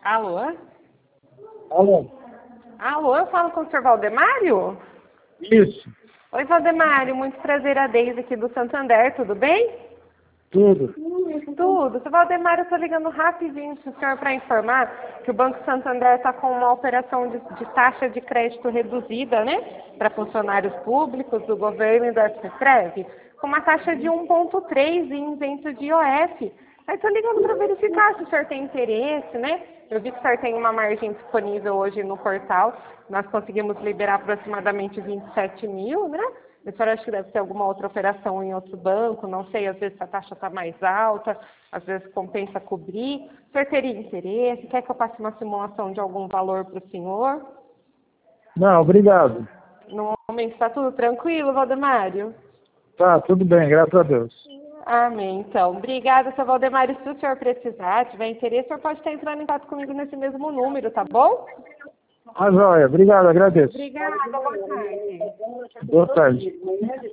Alô? Alô? Alô, eu falo com o senhor Valdemário? Isso, Oi, Valdemário, muito prazer, a Deise aqui do Santander, tudo bem? tudo. Tudo. Seu Valdemário, eu estou ligando rapidinho para o senhor para informar que o Banco Santander está com uma operação de taxa de crédito reduzida, né? Para funcionários públicos, do governo e da FECREV, com uma taxa de 1,3 em isento de IOF. Aí estou ligando para verificar se o senhor tem interesse, né? Eu vi que o senhor tem uma margem disponível hoje no portal. Nós conseguimos liberar aproximadamente 27 mil, né? A senhora acha que deve ter alguma outra operação em outro banco, não sei, às vezes a taxa está mais alta, às vezes compensa cobrir. O senhor teria interesse? Quer que eu passe uma simulação de algum valor para o senhor? Não, obrigado. No momento está tudo tranquilo, Valdemário? Tá, tudo bem, graças a Deus. Amém, então. Obrigada, seu Valdemário. Se o senhor precisar, tiver interesse, o senhor pode estar entrando em contato comigo nesse mesmo número, tá bom? Ah, joia, obrigado, agradeço. Obrigada, boa tarde. Boa tarde.